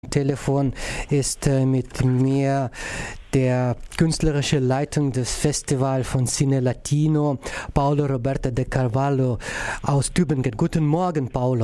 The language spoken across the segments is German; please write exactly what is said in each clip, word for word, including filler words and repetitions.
Telefon ist äh, mit mir der künstlerische Leitung des Festivals von Cine Latino, Paulo Roberto de Carvalho aus Tübingen. Guten Morgen, Paulo.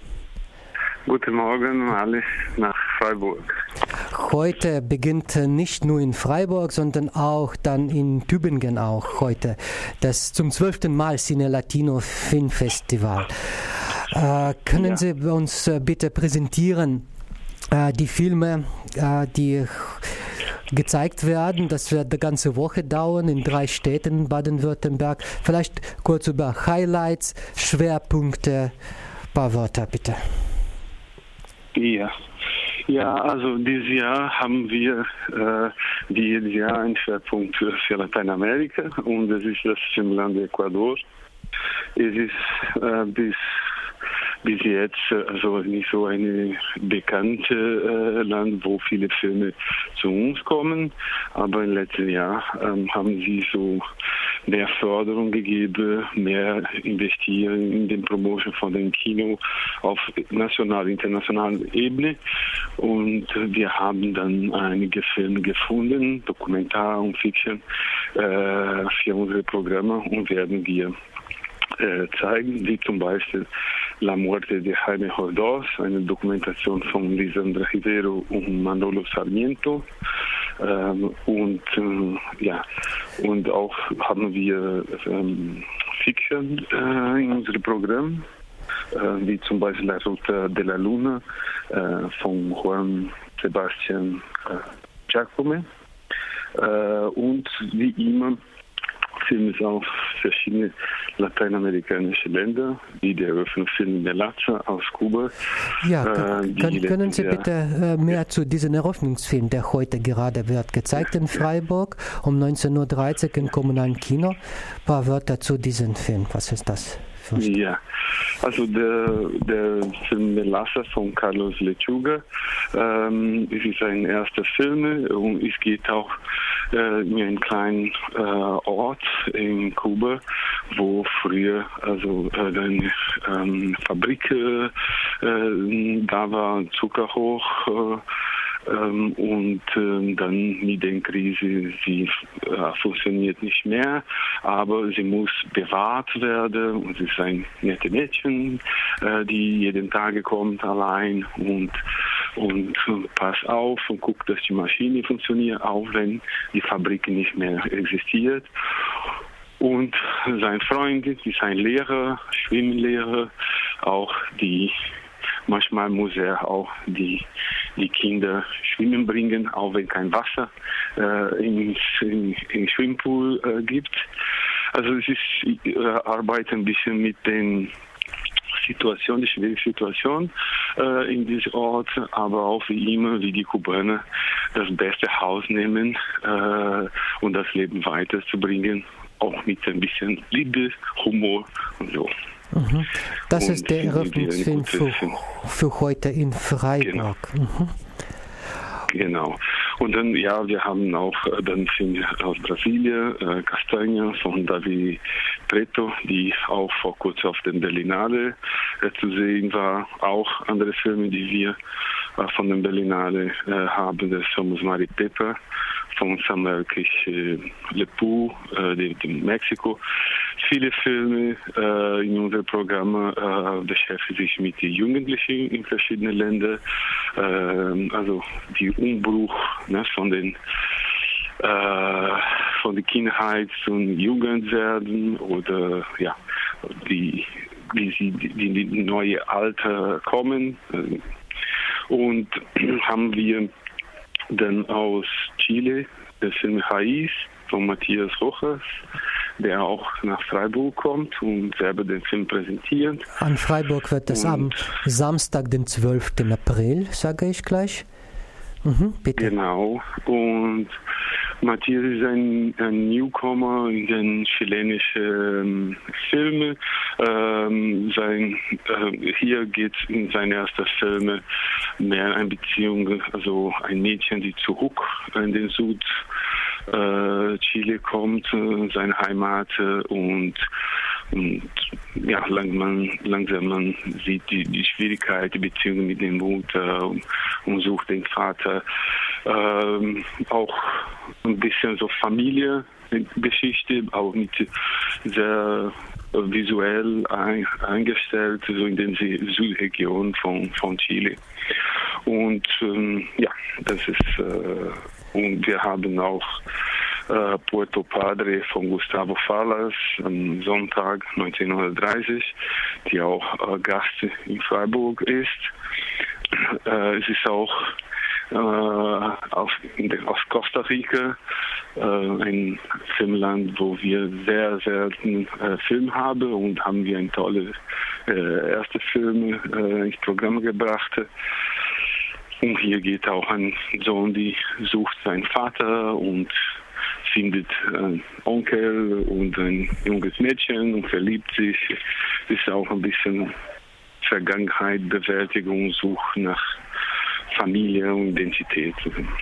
Guten Morgen, alle nach Freiburg. Heute beginnt nicht nur in Freiburg, sondern auch dann in Tübingen auch heute das zum zwölften Mal Cine Latino Filmfestival. Äh, können ja. Sie uns äh, bitte präsentieren, äh, die Filme, äh, die gezeigt werden? Das wird eine ganze Woche dauern in drei Städten in Baden-Württemberg. Vielleicht kurz über Highlights, Schwerpunkte, ein paar Wörter bitte. Ja. Ja, also dieses Jahr haben wir äh, wie jedes Jahr einen Schwerpunkt für, für Lateinamerika und das ist das Filmland Ecuador. Es ist äh, bis bis jetzt also nicht so ein bekanntes äh, Land, wo viele Filme zu uns kommen, aber im letzten Jahr ähm, haben sie so mehr Förderung gegeben, mehr investieren in den Promotion von dem Kino auf nationaler, internationaler Ebene und wir haben dann einige Filme gefunden, Dokumentar und Fiction, äh, für unsere Programme und werden wir äh, zeigen, wie zum Beispiel La Muerte de Jaime Roldós, eine Dokumentation von Lisandra Rivero und Manolo Sarmiento. Ähm, und äh, ja, und auch haben wir ähm, Fiction äh, in unserem Programm, äh, wie zum Beispiel La Ruta de la Luna äh, von Juan Sebastian äh, Giacome. Äh, und wie immer Filme auf verschiedene lateinamerikanische Länder, wie der Eröffnungsfilm Melaza aus Kuba. Ja, äh, kann, können Sie bitte äh, mehr ja. zu diesem Eröffnungsfilm, der heute gerade wird gezeigt in Freiburg um neunzehn Uhr dreißig im kommunalen Kino. Ein paar Wörter zu diesem Film. Was ist das? Ja, also der, der Film Melaza von Carlos Lechuga, ähm, es ist ein erster Film und es geht auch äh, in einen kleinen äh, Ort in Kuba, wo früher also äh, eine ähm, Fabrik äh, da war, Zuckerhoch, äh, Ähm, und äh, dann mit der Krise, sie äh, funktioniert nicht mehr, aber sie muss bewahrt werden und sie ist ein nettes Mädchen, äh, die jeden Tag kommt allein und, und äh, passt auf und guckt, dass die Maschine funktioniert, auch wenn die Fabrik nicht mehr existiert. Und sein Freund ist ein Lehrer, Schwimmlehrer, auch die manchmal muss er auch die, die Kinder schwimmen bringen, auch wenn kein Wasser äh, im, im, im Schwimmpool äh, gibt. Also es ist, ich äh, arbeite ein bisschen mit den Situation, die schwierige Situation äh, in diesem Ort, aber auch wie immer, wie die Kubaner das beste Haus nehmen äh, und das Leben weiterzubringen, auch mit ein bisschen Liebe, Humor und so. Mhm. Das und ist der Eröffnungsfilm für, für heute in Freiburg. Genau. Mhm. Genau. Und dann, ja, wir haben auch äh, dann Filme aus Brasilien, äh, Castanha von Davi Preto, die auch vor kurzem auf den Berlinale äh, zu sehen war. Auch andere Filme, die wir äh, von den Berlinale äh, haben, das Somos Maripepa von Samuel äh, Lepoux, äh, de, de Mexiko. Viele Filme äh, in unserem Programm äh, beschäftigen sich mit den Jugendlichen in verschiedenen Ländern. Äh, also die Umbruch ne, von den äh, von der Kindheit zum Jugendwerden oder ja die wie sie in die, die neue Alter kommen. Und haben wir dann aus Chile der Film Raiz von Matthias Rojas, der auch nach Freiburg kommt und selber den Film präsentiert. An Freiburg wird es am Samstag, den zwölften April, sage ich gleich. Mhm, bitte. Genau. Und Matthias ist ein, ein Newcomer in den chilenischen Filmen. Ähm, sein, äh, hier geht es in seinen ersten Filmen mehr eine Beziehung, also ein Mädchen, die zurück in den Süd äh, Chile kommt, äh, seine Heimat äh, und und ja, lang man, langsam man sieht die, die Schwierigkeit, die Beziehung mit der Mutter und, und sucht den Vater. Ähm, auch ein bisschen so Familiengeschichte, auch mit sehr visuell ein, eingestellt, so in den Südregion von, von Chile. Und ähm, ja, das ist, äh, und wir haben auch äh, Puerto Padre von Gustavo Falas am Sonntag neunzehnhundertdreißig, die auch äh, Gast in Freiburg ist. Äh, es ist auch äh, aus, aus Costa Rica, äh, ein Filmland, wo wir sehr selten äh, Film haben, und haben wir ein tolle äh, erste Filme äh, ins Programm gebracht. Und hier geht auch ein Sohn, die sucht seinen Vater und findet einen Onkel und ein junges Mädchen und verliebt sich. Ist auch ein bisschen Vergangenheit, Bewältigung, Suche nach Familie und Identität.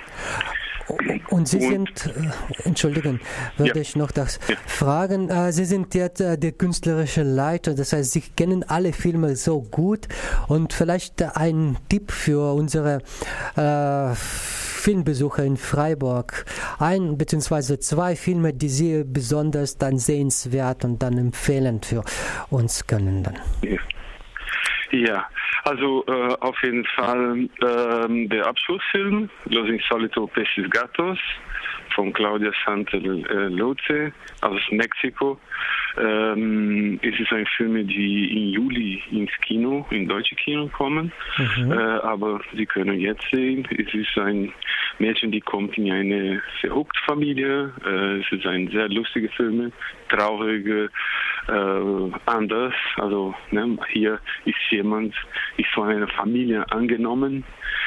Und Sie sind, äh, Entschuldigen, würde ja. ich noch das ja. fragen, äh, Sie sind jetzt äh, der künstlerische Leiter, das heißt, Sie kennen alle Filme so gut, und vielleicht äh, ein Tipp für unsere äh, Filmbesucher in Freiburg, ein bzw. zwei Filme, die Sie besonders dann sehenswert und dann empfehlen für uns können dann. Ja. Ja, also äh, auf jeden Fall äh, der Abschlussfilm Los Insólitos Peces Gatos von Claudia Santel-Loce aus Mexiko. Ähm, es ist ein Film, die im Juli ins Kino, in deutsche Kino kommen, mhm. äh, aber Sie können jetzt sehen, es ist ein Mädchen, die kommt in eine verrückte Familie. Äh, es ist ein sehr lustiger Film, traurige, äh, anders. Also ne, hier ist jemand, ist von einer Familie angenommen.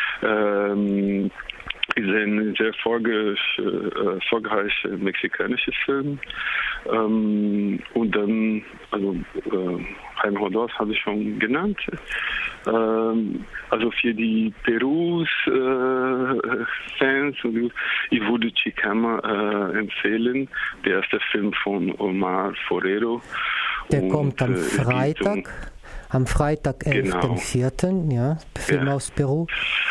Ähm, ist ein sehr erfolgreicher äh, mexikanischer Film. Ähm, und dann, also äh, Jaime Roldós habe ich schon genannt. Ähm, also für die Perus-Fans, äh, ich würde Chicama äh, empfehlen, der erste Film von Omar Forero. Der und, kommt am Freitag, um, am Freitag, elften vierten Genau. Ja, Film ja. aus Peru.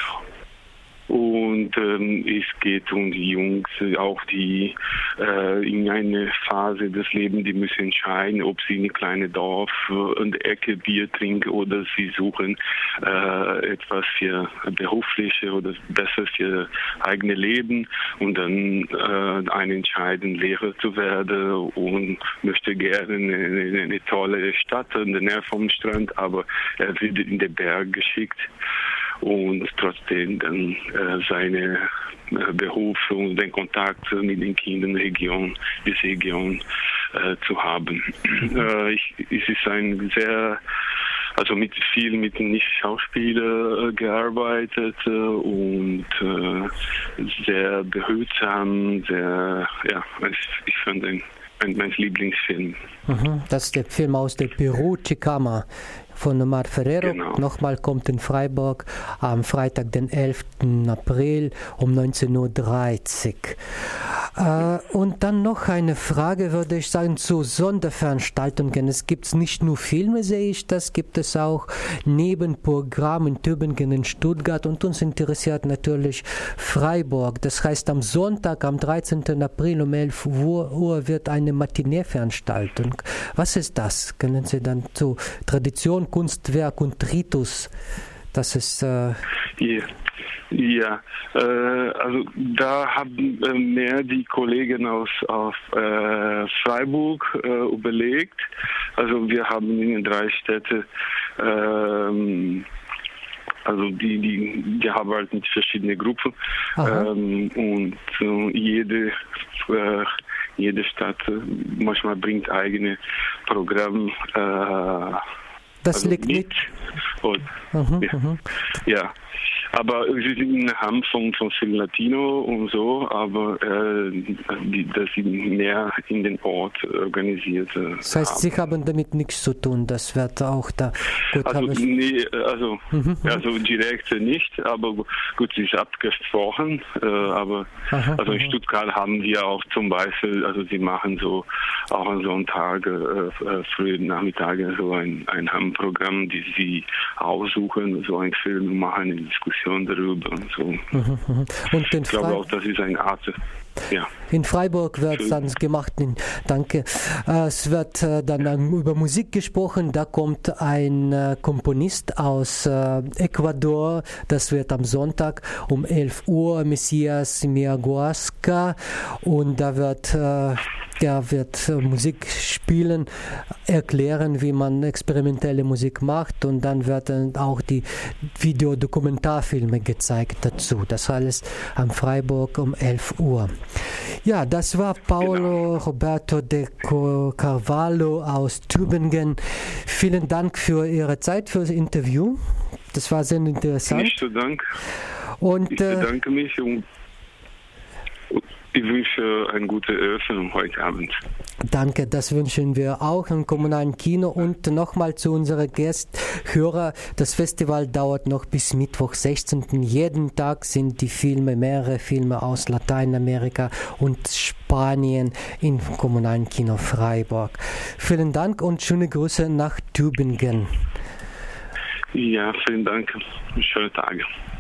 Und ähm, es geht um die Jungs, auch die äh, in einer Phase des Lebens, die müssen entscheiden, ob sie in ein kleines Dorf in der Ecke Bier trinken oder sie suchen äh, etwas für berufliche oder besser für eigene Leben, und dann äh, einen entscheiden, Lehrer zu werden, und möchte gerne eine, eine tolle Stadt in der Nähe vom Strand, aber er wird in den Berg geschickt. Und trotzdem dann äh, seine äh, Beruf und den Kontakt mit den Kindern der Region, dieser Region äh, zu haben. Äh, ich, es ist ein sehr, also mit viel mit Nicht-Schauspielern äh, gearbeitet äh, und äh, sehr behutsam, sehr, ja, ich, ich fand ein, ein mein Lieblingsfilm. Mhm, das ist der Film aus der Peru, Chicama. Von Omar Forero, genau. Nochmal kommt in Freiburg am Freitag, den elften April um neunzehn Uhr dreißig. Äh, und dann noch eine Frage, würde ich sagen, zu Sonderveranstaltungen. Es gibt nicht nur Filme, sehe ich, das gibt es auch Nebenprogramm in Tübingen, in Stuttgart, und uns interessiert natürlich Freiburg. Das heißt, am Sonntag, am dreizehnten April um elf Uhr wird eine Matinee-Veranstaltung. Was ist das? Können Sie dann zu Tradition, Kunstwerk und Ritus, das ist... Äh yeah. Ja, äh, also da haben äh, mehr die Kollegen aus, aus äh, Freiburg äh, überlegt. Also wir haben in den drei Städten, ähm, also die, die, die haben halt mit verschiedenen Gruppen ähm, und äh, jede äh, jede Stadt äh, manchmal bringt eigene Programm. Äh, Das also liegt mit. nicht. Und, mhm, ja. Mhm. ja. Aber sie sind in Hamm von, von Film Latino und so, aber äh, die, das sind mehr in den Ort organisiert. Äh, das heißt, haben. Sie haben damit nichts zu tun, das wird auch da gut. Also, nee, also, mhm, also direkt nicht, aber gut, sie ist abgesprochen, äh, aber aha, also in aha. Stuttgart haben wir auch zum Beispiel, also sie machen so auch an Sonntage, äh, frühen Nachmittage so ein, ein Hamm-Programm, die sie aussuchen, so einen Film machen, eine Diskussion darüber und so. Mhm, und den ich glaube auch, das ist eine Art. Ja. In Freiburg wird dann gemacht, danke, es wird dann über Musik gesprochen, da kommt ein Komponist aus Ecuador, das wird am Sonntag um elf Uhr, Messias Miaguasca, und da wird der wird Musik spielen, erklären, wie man experimentelle Musik macht, und dann werden auch die Videodokumentarfilme gezeigt dazu. Das alles am Freiburg um elf Uhr. Ja, das war Paolo Roberto de Carvalho aus Tübingen. Vielen Dank für Ihre Zeit, für das Interview. Das war sehr interessant. Nicht zu Dank. Und, ich bedanke äh, mich und ich wünsche eine gute Eröffnung heute Abend. Danke, das wünschen wir auch im kommunalen Kino. Und nochmal zu unseren Gästhörer, das Festival dauert noch bis Mittwoch, sechzehnten Jeden Tag sind die Filme, mehrere Filme aus Lateinamerika und Spanien im kommunalen Kino Freiburg. Vielen Dank und schöne Grüße nach Tübingen. Ja, vielen Dank. Schöne Tage.